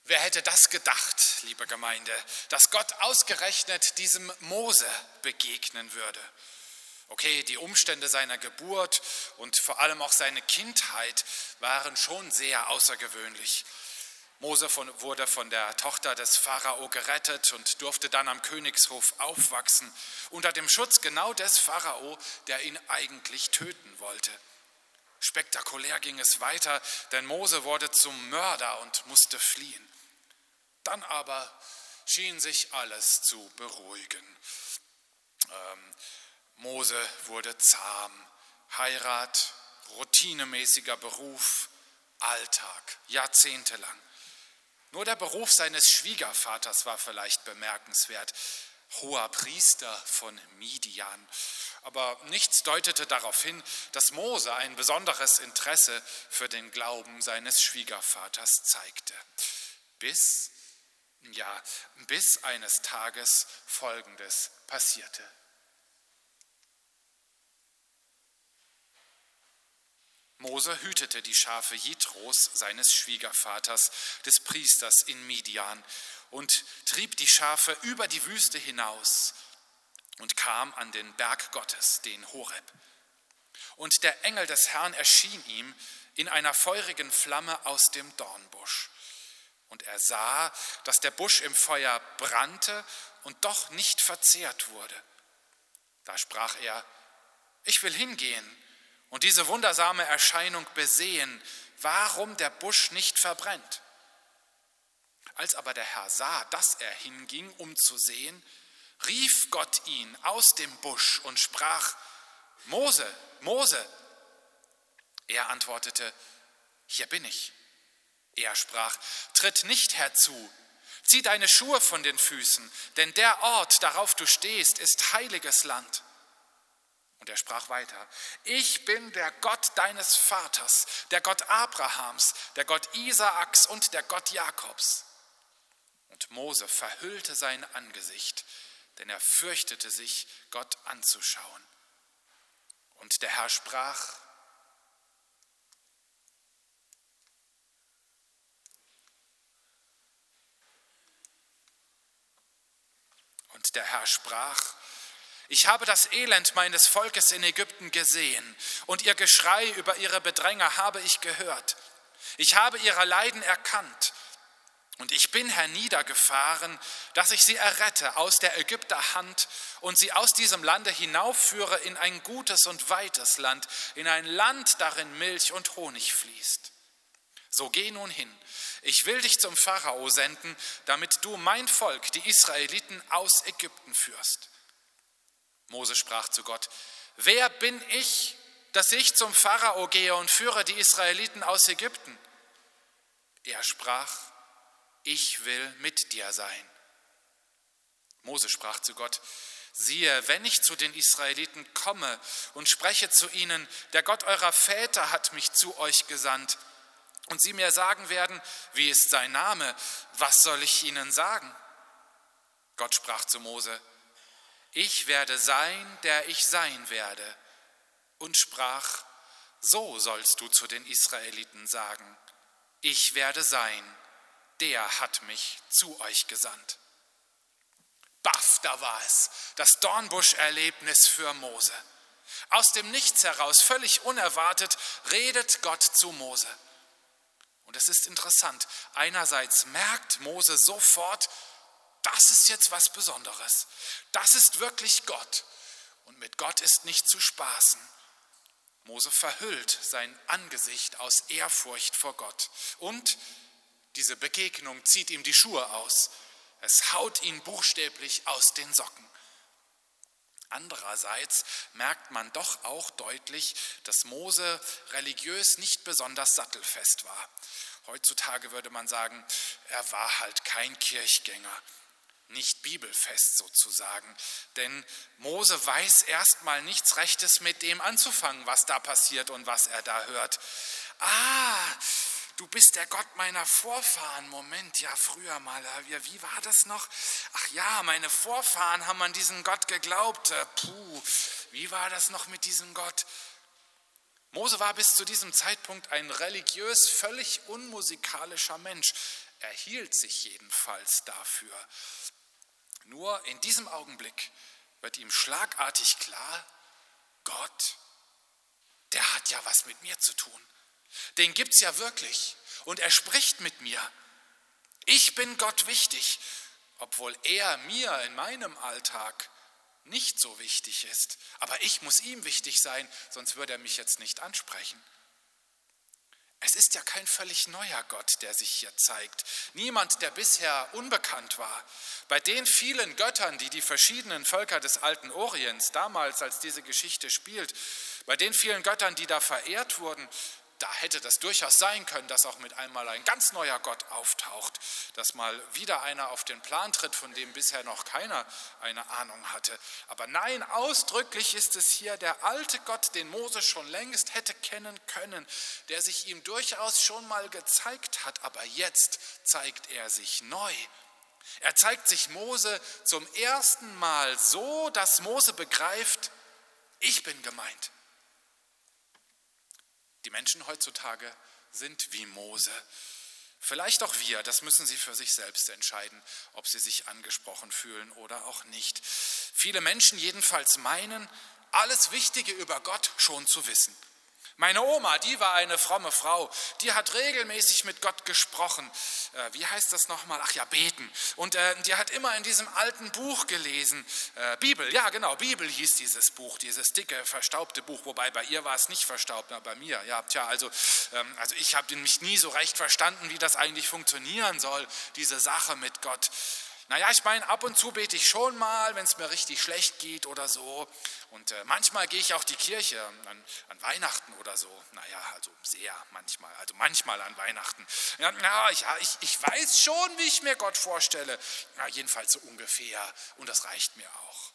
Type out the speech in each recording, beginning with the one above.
Wer hätte das gedacht, liebe Gemeinde, dass Gott ausgerechnet diesem Mose begegnen würde? Okay, die Umstände seiner Geburt und vor allem auch seine Kindheit waren schon sehr außergewöhnlich. Mose wurde von der Tochter des Pharao gerettet und durfte dann am Königshof aufwachsen, unter dem Schutz genau des Pharao, der ihn eigentlich töten wollte. Spektakulär ging es weiter, denn Mose wurde zum Mörder und musste fliehen. Dann aber schien sich alles zu beruhigen. Mose wurde zahm, Heirat, routinemäßiger Beruf, Alltag, jahrzehntelang. Nur der Beruf seines Schwiegervaters war vielleicht bemerkenswert, hoher Priester von Midian. Aber nichts deutete darauf hin, dass Mose ein besonderes Interesse für den Glauben seines Schwiegervaters zeigte. Bis eines Tages Folgendes passierte. Mose hütete die Schafe Jitros, seines Schwiegervaters, des Priesters in Midian, und trieb die Schafe über die Wüste hinaus und kam an den Berg Gottes, den Horeb. Und der Engel des Herrn erschien ihm in einer feurigen Flamme aus dem Dornbusch. Und er sah, dass der Busch im Feuer brannte und doch nicht verzehrt wurde. Da sprach er: Ich will hingehen und diese wundersame Erscheinung besehen, warum der Busch nicht verbrennt. Als aber der Herr sah, dass er hinging, um zu sehen, rief Gott ihn aus dem Busch und sprach: Mose, Mose. Er antwortete: Hier bin ich. Er sprach: Tritt nicht herzu, zieh deine Schuhe von den Füßen, denn der Ort, darauf du stehst, ist heiliges Land. Und er sprach weiter: Ich bin der Gott deines Vaters, der Gott Abrahams, der Gott Isaaks und der Gott Jakobs. Und Mose verhüllte sein Angesicht, denn er fürchtete sich, Gott anzuschauen. Und der Herr sprach: Ich habe das Elend meines Volkes in Ägypten gesehen und ihr Geschrei über ihre Bedränger habe ich gehört. Ich habe ihre Leiden erkannt und ich bin herniedergefahren, dass ich sie errette aus der Ägypter Hand und sie aus diesem Lande hinaufführe in ein gutes und weites Land, in ein Land, darin Milch und Honig fließt. So geh nun hin, ich will dich zum Pharao senden, damit du mein Volk, die Israeliten, aus Ägypten führst. Mose sprach zu Gott: Wer bin ich, dass ich zum Pharao gehe und führe die Israeliten aus Ägypten? Er sprach: Ich will mit dir sein. Mose sprach zu Gott: Siehe, wenn ich zu den Israeliten komme und spreche zu ihnen, der Gott eurer Väter hat mich zu euch gesandt, und sie mir sagen werden: Wie ist sein Name? Was soll ich ihnen sagen? Gott sprach zu Mose: Ich werde sein, der ich sein werde. Und sprach: So sollst du zu den Israeliten sagen: Ich werde sein, der hat mich zu euch gesandt. Baff, da war es, das Dornbusch-Erlebnis für Mose. Aus dem Nichts heraus, völlig unerwartet, redet Gott zu Mose. Und es ist interessant, einerseits merkt Mose sofort, das ist jetzt was Besonderes. Das ist wirklich Gott. Und mit Gott ist nicht zu spaßen. Mose verhüllt sein Angesicht aus Ehrfurcht vor Gott. Und diese Begegnung zieht ihm die Schuhe aus. Es haut ihn buchstäblich aus den Socken. Andererseits merkt man doch auch deutlich, dass Mose religiös nicht besonders sattelfest war. Heutzutage würde man sagen, er war halt kein Kirchgänger, nicht bibelfest sozusagen. Denn Mose weiß erstmal nichts Rechtes mit dem anzufangen, was da passiert und was er da hört. Du bist der Gott meiner Vorfahren. Moment, ja, früher mal, wie war das noch? Ach ja, meine Vorfahren haben an diesen Gott geglaubt. Wie war das noch mit diesem Gott? Mose war bis zu diesem Zeitpunkt ein religiös völlig unmusikalischer Mensch. Er hielt sich jedenfalls dafür. Nur in diesem Augenblick wird ihm schlagartig klar, Gott, der hat ja was mit mir zu tun. Den gibt's ja wirklich und er spricht mit mir. Ich bin Gott wichtig, obwohl er mir in meinem Alltag nicht so wichtig ist. Aber ich muss ihm wichtig sein, sonst würde er mich jetzt nicht ansprechen. Es ist ja kein völlig neuer Gott, der sich hier zeigt. Niemand, der bisher unbekannt war. Bei den vielen Göttern, die die verschiedenen Völker des alten Orients damals, als diese Geschichte spielt, bei den vielen Göttern, die da verehrt wurden, da hätte das durchaus sein können, dass auch mit einmal ein ganz neuer Gott auftaucht, dass mal wieder einer auf den Plan tritt, von dem bisher noch keiner eine Ahnung hatte. Aber nein, ausdrücklich ist es hier der alte Gott, den Mose schon längst hätte kennen können, der sich ihm durchaus schon mal gezeigt hat, aber jetzt zeigt er sich neu. Er zeigt sich Mose zum ersten Mal so, dass Mose begreift, ich bin gemeint. Die Menschen heutzutage sind wie Mose. Vielleicht auch wir, das müssen sie für sich selbst entscheiden, ob sie sich angesprochen fühlen oder auch nicht. Viele Menschen jedenfalls meinen, alles Wichtige über Gott schon zu wissen. Meine Oma, die war eine fromme Frau, die hat regelmäßig mit Gott gesprochen. Wie heißt das nochmal? Ach ja, beten. Und die hat immer in diesem alten Buch gelesen. Bibel, ja genau, Bibel hieß dieses Buch, dieses dicke, verstaubte Buch. Wobei bei ihr war es nicht verstaubt, aber bei mir. Ja, also ich habe mich nie so recht verstanden, wie das eigentlich funktionieren soll, diese Sache mit Gott. Naja, ich meine, ab und zu bete ich schon mal, wenn es mir richtig schlecht geht oder so. Und manchmal gehe ich auch die Kirche an Weihnachten oder so. Naja, also sehr manchmal, also manchmal an Weihnachten. Ich weiß schon, wie ich mir Gott vorstelle. Ja, jedenfalls so ungefähr. Und das reicht mir auch.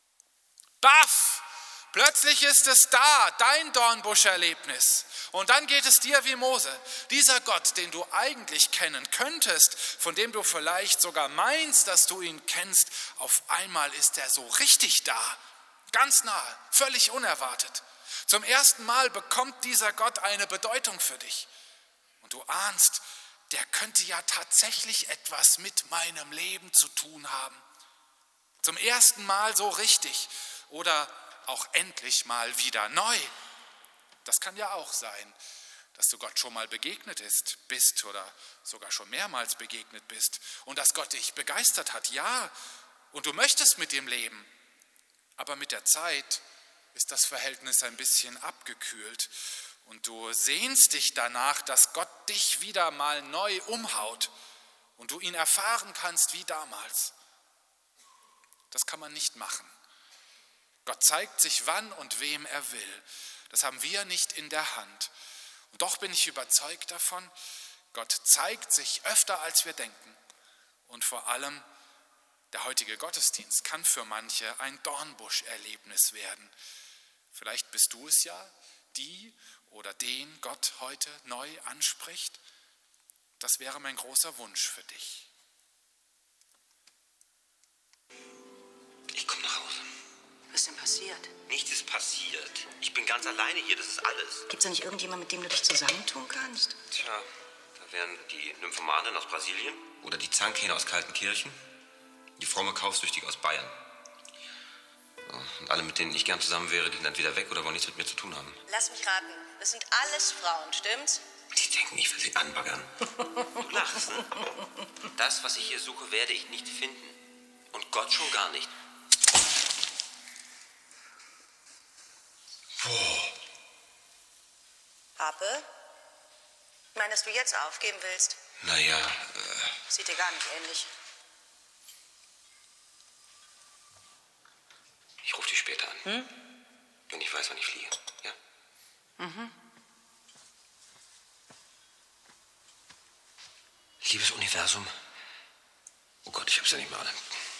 Baff! Plötzlich ist es da, dein Dornbusch-Erlebnis. Und dann geht es dir wie Mose. Dieser Gott, den du eigentlich kennen könntest, von dem du vielleicht sogar meinst, dass du ihn kennst, auf einmal ist er so richtig da, ganz nahe, völlig unerwartet. Zum ersten Mal bekommt dieser Gott eine Bedeutung für dich. Und du ahnst, der könnte ja tatsächlich etwas mit meinem Leben zu tun haben. Zum ersten Mal so richtig oder auch endlich mal wieder neu. Das kann ja auch sein, dass du Gott schon mal begegnet bist oder sogar schon mehrmals begegnet bist und dass Gott dich begeistert hat, ja, und du möchtest mit ihm leben. Aber mit der Zeit ist das Verhältnis ein bisschen abgekühlt und du sehnst dich danach, dass Gott dich wieder mal neu umhaut und du ihn erfahren kannst wie damals. Das kann man nicht machen. Gott zeigt sich wann und wem er will. Das haben wir nicht in der Hand. Und doch bin ich überzeugt davon, Gott zeigt sich öfter, als wir denken. Und vor allem, der heutige Gottesdienst kann für manche ein Dornbusch-Erlebnis werden. Vielleicht bist du es ja, die oder den Gott heute neu anspricht. Das wäre mein großer Wunsch für dich. Ich komme nach Hause. Was ist denn passiert? Nichts ist passiert. Ich bin ganz alleine hier, das ist alles. Gibt's da nicht irgendjemand, mit dem du dich zusammentun kannst? Tja, da wären die Nymphomanen aus Brasilien oder die Zankhähne aus Kaltenkirchen, die fromme Kaufsüchtige aus Bayern. Und alle, mit denen ich gern zusammen wäre, die sind entweder weg oder wollen nichts mit mir zu tun haben. Lass mich raten. Das sind alles Frauen, stimmt's? Die denken, ich will sie anbaggern. Du lachst, ne? Das, was ich hier suche, werde ich nicht finden. Und Gott schon gar nicht. Boah. Pape? Ich meine, dass du jetzt aufgeben willst? Naja, Sieht dir gar nicht ähnlich. ich rufe dich später an. Wenn ich weiß, wann ich fliege. Ja? Liebes Universum. Oh Gott, ich hab's ja nicht mehr alle.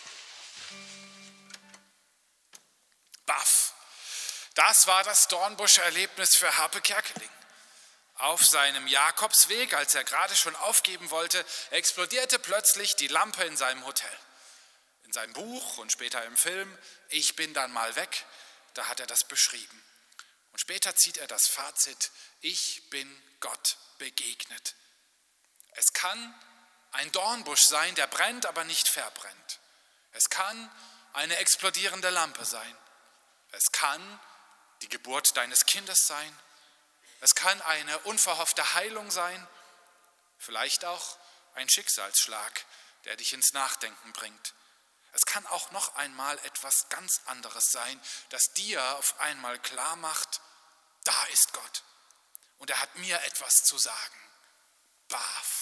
Baff! Das war das Dornbusch-Erlebnis für Harpe Kerkeling. Auf seinem Jakobsweg, als er gerade schon aufgeben wollte, explodierte plötzlich die Lampe in seinem Hotel. In seinem Buch und später im Film »Ich bin dann mal weg«, da hat er das beschrieben. Und später zieht er das Fazit: Ich bin Gott begegnet. Es kann ein Dornbusch sein, der brennt, aber nicht verbrennt. Es kann eine explodierende Lampe sein. Es kann die Geburt deines Kindes sein. Es kann eine unverhoffte Heilung sein. Vielleicht auch ein Schicksalsschlag, der dich ins Nachdenken bringt. Es kann auch noch einmal etwas ganz anderes sein, das dir auf einmal klar macht: Da ist Gott und er hat mir etwas zu sagen. Baf.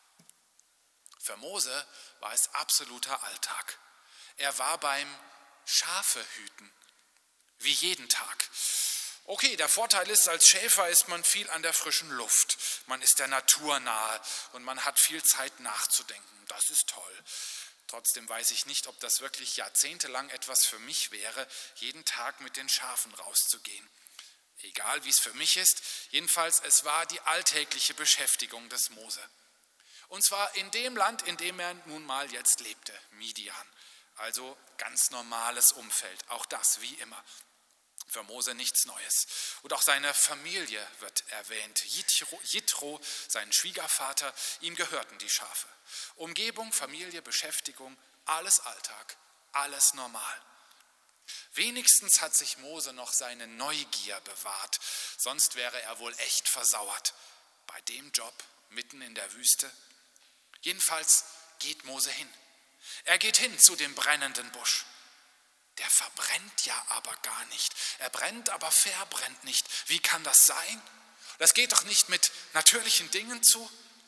Für Mose war es absoluter Alltag. Er war beim Schafehüten, wie jeden Tag. Okay, der Vorteil ist, als Schäfer ist man viel an der frischen Luft. Man ist der Natur nahe und man hat viel Zeit nachzudenken. Das ist toll. Trotzdem weiß ich nicht, ob das wirklich jahrzehntelang etwas für mich wäre, jeden Tag mit den Schafen rauszugehen. Egal, wie es für mich ist, jedenfalls, es war die alltägliche Beschäftigung des Mose. Und zwar in dem Land, in dem er nun mal jetzt lebte, Midian. Also ganz normales Umfeld, auch das wie immer. Für Mose nichts Neues. Und auch seine Familie wird erwähnt. Jitro, sein Schwiegervater, ihm gehörten die Schafe. Umgebung, Familie, Beschäftigung, alles Alltag, alles normal. Wenigstens hat sich Mose noch seine Neugier bewahrt, sonst wäre er wohl echt versauert. Bei dem Job, mitten in der Wüste. Jedenfalls geht Mose hin. Er geht hin zu dem brennenden Busch. Der verbrennt ja aber gar nicht. Er brennt, aber verbrennt nicht. Wie kann das sein? Das geht doch nicht mit natürlichen Dingen zu.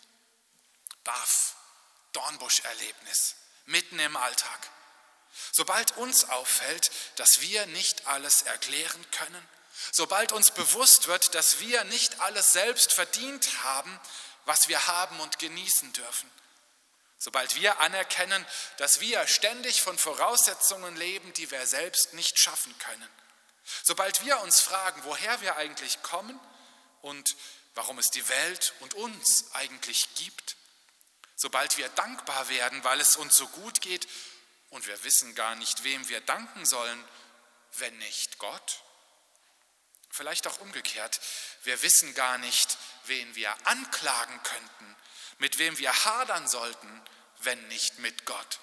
Baf, Dornbusch-Erlebnis, mitten im Alltag. Sobald uns auffällt, dass wir nicht alles erklären können, sobald uns bewusst wird, dass wir nicht alles selbst verdient haben, was wir haben und genießen dürfen, sobald wir anerkennen, dass wir ständig von Voraussetzungen leben, die wir selbst nicht schaffen können, sobald wir uns fragen, woher wir eigentlich kommen und warum es die Welt und uns eigentlich gibt, sobald wir dankbar werden, weil es uns so gut geht und wir wissen gar nicht, wem wir danken sollen, wenn nicht Gott. Vielleicht auch umgekehrt, wir wissen gar nicht, wen wir anklagen könnten, mit wem wir hadern sollten, wenn nicht mit Gott.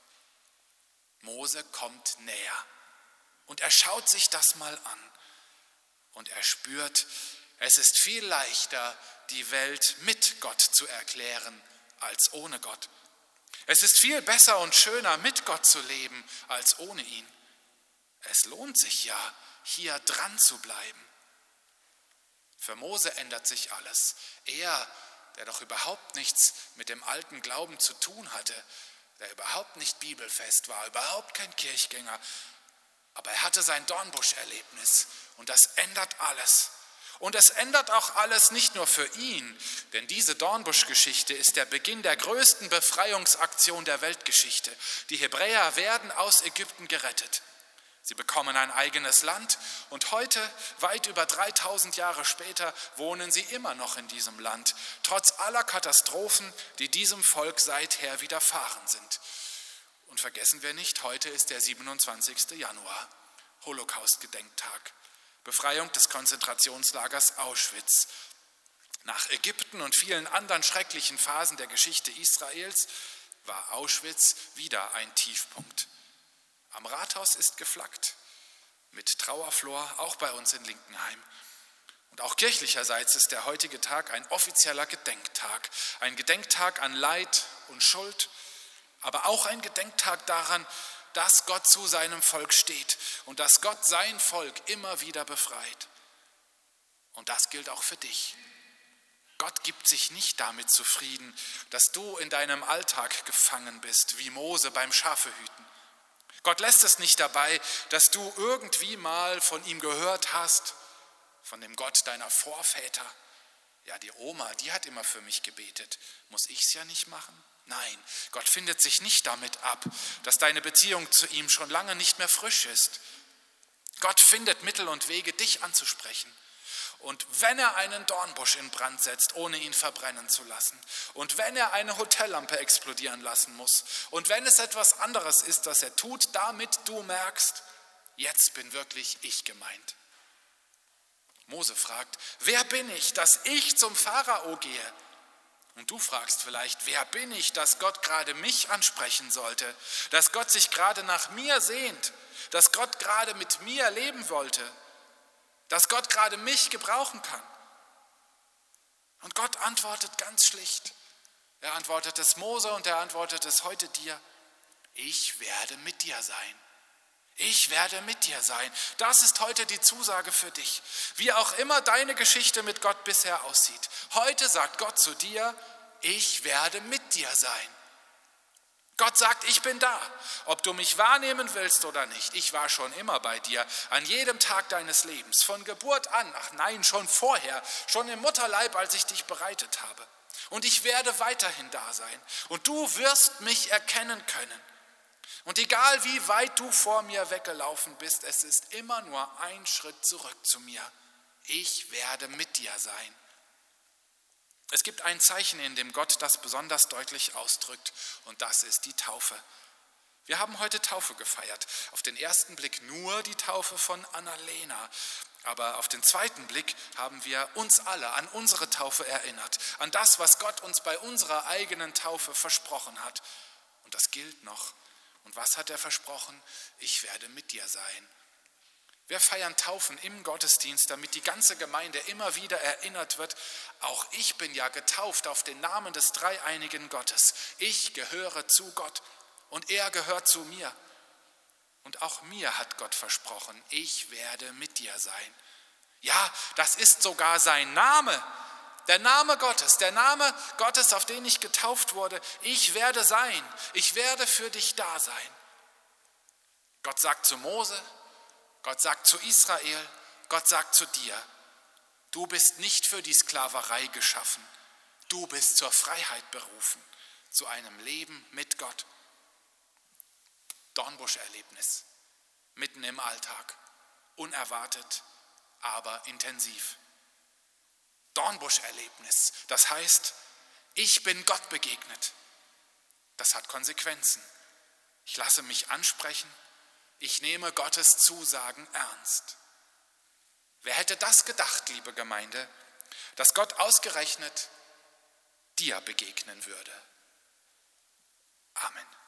Mose kommt näher und er schaut sich das mal an und er spürt, es ist viel leichter, die Welt mit Gott zu erklären, als ohne Gott. Es ist viel besser und schöner, mit Gott zu leben, als ohne ihn. Es lohnt sich ja, hier dran zu bleiben. Für Mose ändert sich alles. Er, der doch überhaupt nichts mit dem alten Glauben zu tun hatte, der überhaupt nicht bibelfest war, überhaupt kein Kirchgänger, aber er hatte sein Dornbusch-Erlebnis und das ändert alles. Und es ändert auch alles nicht nur für ihn, denn diese Dornbusch-Geschichte ist der Beginn der größten Befreiungsaktion der Weltgeschichte. Die Hebräer werden aus Ägypten gerettet. Sie bekommen ein eigenes Land und heute, weit über 3000 Jahre später, wohnen sie immer noch in diesem Land, trotz aller Katastrophen, die diesem Volk seither widerfahren sind. Und vergessen wir nicht, heute ist der 27. Januar, Holocaust-Gedenktag. Befreiung des Konzentrationslagers Auschwitz. Nach Ägypten und vielen anderen schrecklichen Phasen der Geschichte Israels war Auschwitz wieder ein Tiefpunkt. Am Rathaus ist geflaggt, mit Trauerflor, auch bei uns in Linkenheim. Und auch kirchlicherseits ist der heutige Tag ein offizieller Gedenktag. Ein Gedenktag an Leid und Schuld, aber auch ein Gedenktag daran, dass Gott zu seinem Volk steht und dass Gott sein Volk immer wieder befreit. Und das gilt auch für dich. Gott gibt sich nicht damit zufrieden, dass du in deinem Alltag gefangen bist, wie Mose beim Schafehüten. Gott lässt es nicht dabei, dass du irgendwie mal von ihm gehört hast, von dem Gott deiner Vorväter. Ja, die Oma, die hat immer für mich gebetet. Muss ich es ja nicht machen? Nein, Gott findet sich nicht damit ab, dass deine Beziehung zu ihm schon lange nicht mehr frisch ist. Gott findet Mittel und Wege, dich anzusprechen. Und wenn er einen Dornbusch in Brand setzt, ohne ihn verbrennen zu lassen, und wenn er eine Hotellampe explodieren lassen muss, und wenn es etwas anderes ist, das er tut, damit du merkst, jetzt bin wirklich ich gemeint. Mose fragt, wer bin ich, dass ich zum Pharao gehe? Und du fragst vielleicht, wer bin ich, dass Gott gerade mich ansprechen sollte, dass Gott sich gerade nach mir sehnt, dass Gott gerade mit mir leben wollte, dass Gott gerade mich gebrauchen kann. Und Gott antwortet ganz schlicht. Er antwortet es Mose und er antwortet es heute dir. Ich werde mit dir sein. Ich werde mit dir sein. Das ist heute die Zusage für dich. Wie auch immer deine Geschichte mit Gott bisher aussieht. Heute sagt Gott zu dir, ich werde mit dir sein. Gott sagt, ich bin da, ob du mich wahrnehmen willst oder nicht. Ich war schon immer bei dir, an jedem Tag deines Lebens, von Geburt an, ach nein, schon vorher, schon im Mutterleib, als ich dich bereitet habe. Und ich werde weiterhin da sein. Und du wirst mich erkennen können. Und egal wie weit du vor mir weggelaufen bist, es ist immer nur ein Schritt zurück zu mir. Ich werde mit dir sein. Es gibt ein Zeichen, in dem Gott das besonders deutlich ausdrückt, und das ist die Taufe. Wir haben heute Taufe gefeiert. Auf den ersten Blick nur die Taufe von Annalena. Aber auf den zweiten Blick haben wir uns alle an unsere Taufe erinnert, an das, was Gott uns bei unserer eigenen Taufe versprochen hat. Und das gilt noch. Und was hat er versprochen? Ich werde mit dir sein. Wir feiern Taufen im Gottesdienst, damit die ganze Gemeinde immer wieder erinnert wird, auch ich bin ja getauft auf den Namen des dreieinigen Gottes. Ich gehöre zu Gott und er gehört zu mir. Und auch mir hat Gott versprochen, ich werde mit dir sein. Ja, das ist sogar sein Name. Der Name Gottes, auf den ich getauft wurde, ich werde sein, ich werde für dich da sein. Gott sagt zu Mose, Gott sagt zu Israel, Gott sagt zu dir, du bist nicht für die Sklaverei geschaffen, du bist zur Freiheit berufen, zu einem Leben mit Gott. Dornbusch-Erlebnis, mitten im Alltag, unerwartet, aber intensiv. Dornbusch-Erlebnis, das heißt, ich bin Gott begegnet. Das hat Konsequenzen. Ich lasse mich ansprechen, ich nehme Gottes Zusagen ernst. Wer hätte das gedacht, liebe Gemeinde, dass Gott ausgerechnet dir begegnen würde? Amen.